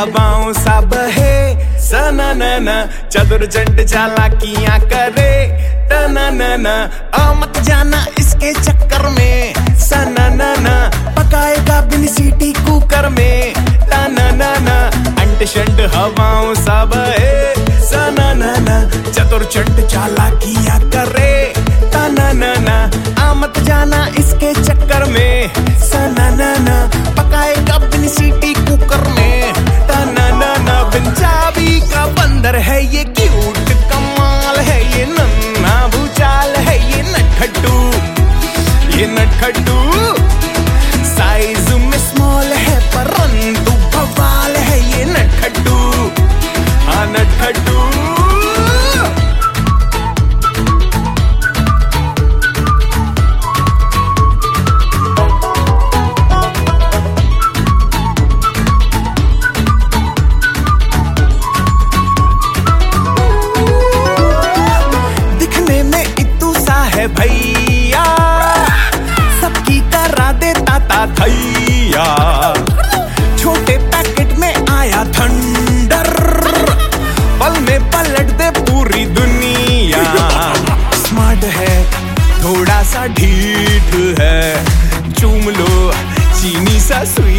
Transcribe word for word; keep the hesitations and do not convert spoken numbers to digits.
हवाओं सा बहे सननना, चतुर चंट चालाकियां करे तननना, आ मत जाना इसके चक्कर में सननना, पकाएगा बिन सीटी कुकर में तननना, अंट शंट हवाओं सा बहे सननना, चतुर चंट चालाकियां करे तननना, आ मत जाना इसके चक्कर में सननना, पकाएगा बिन सीटी कुकर में तननना, बिन चाबी का बंदर है ये, क्यूट कमाल है ये, नन्हा भूचाल है ये नटखट्टू, ये नटखट्टू साइज में स्मॉल है परंतु बवाल है ये नटखट्टू, हाँ नटखट्टू। भैया सबकी करा देता था थैया, छोटे पैकेट में आया थंडर, पल में पलट दे पूरी दुनिया, स्मार्ट है थोड़ा सा ढीठ है, चूम लो चीनी सा सुई